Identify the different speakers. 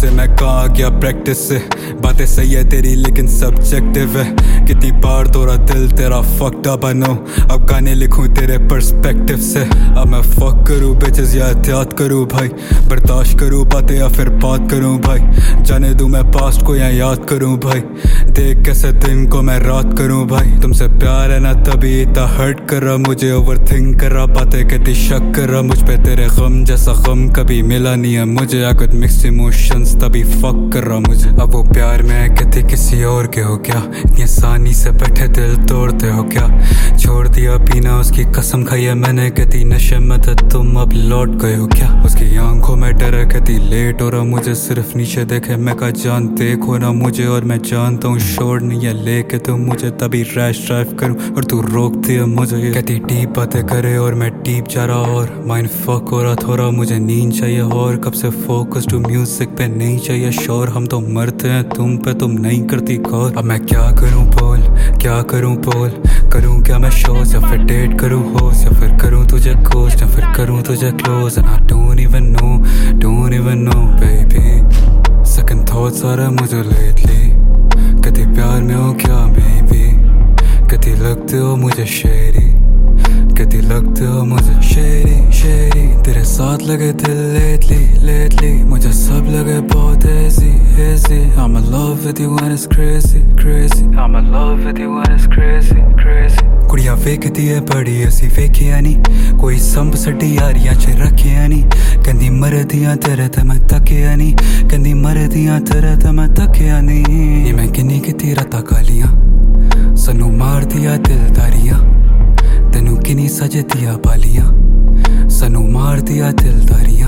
Speaker 1: से मैं कहाँ गया प्रैक्टिस से। बातें सही है तेरी लेकिन सब्जेक्टिव है। कितनी बार तोरा दिल तेरा फक्ड अप आई नो। अब गाने लिखूं तेरे पर्सपेक्टिव से। अब मैं फक करूं बिचेस या एहतियात करूं भाई। बर्दाश्त करूं बातें या फिर बात करूं भाई। जाने दूं मैं पास्ट को या याद करूं भाई। देख कैसे दिन को मैं रात करूं भाई। तुमसे प्यार है ना तभी इतना हर्ट कर रहा मुझे। ओवर थिंक कर रहा बातें कहती शक कर रहा मुझ पे। तेरे गम जैसा गम कभी मिला नहीं है मुझे। I got mixed emotions तभी फक कर रहा मुझे। अब वो प्यार में है कहती किसी और के हो क्या। इतनी आसानी से बैठे दिल तोड़ते हो क्या। छोड़ दिया पीना उसकी कसम खाई है मैंने। कहती नशे में थे तुम अब लौट गए हो क्या। उसकी आंखों में डर है कहती लेट हो रहा मुझे। सिर्फ नीचे देखे मैं कहा जान देखो ना मुझे। और मैं जानता हूँ शोर नहीं है लेके तुम मुझे। तभी रैश ड्राइव करूँ और तू रोकती है मुझे। कहती डीप बातें करे और मैं डीप जा रहा और माइंड फक हो रहा थोड़ा। मुझे नींद चाहिए और कब से फोकस टू म्यूजिक पे नहीं चाहिए शोर। हम तो मरते हैं तुम पे तुम नहीं करती गौर। अब मैं क्या करूं बोल क्या करूं बोल। करूं क्या मैं शोज या फिर डेट करूं होस्ट। या फिर करूं तुझे घोस्ट या फिर करूं तुझे close. And I don't even know baby. Second thoughts आ रहे मुझे लेटली। कभी प्यार में हो क्या मे बी। कभी लगते हो मुझे शेरी। कभी लगते हो मुझे शेरी शेरी। तेरे साथ लगे दिल लेटली मुझे सब लगे बहुत easy I'm in love with you and it's crazy I'm in love with you and it's crazy कुड़ियां वेखदी है बड़ी असी वेखिया नहीं। कोई संभ सड्डी यारियां च रखिया नहीं। कहंदी मरदियां तेरे ते मैं तकिया नहीं। कहंदी मरदियां तेरे ते मैं तकिया नहीं। ये मैं किन्नी कीती रातां कालियां सानू मार दिया दिलदारियां। तेनू किन्नी सजदियां बालियां सानू मार दिया दिलदारियां।